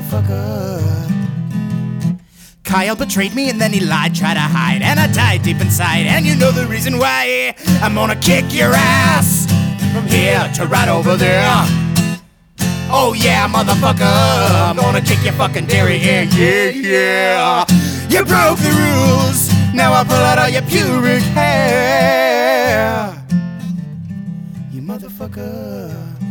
motherfucker. Kyle betrayed me and then he lied, tried to hide, and I died deep inside. And you know the reason why. I'm gonna kick your ass from here to right over there. Oh yeah, motherfucker, I'm gonna kick your fucking derriere. Yeah, yeah. You broke the rules, now I'll pull out all your pubic hair. You motherfucker.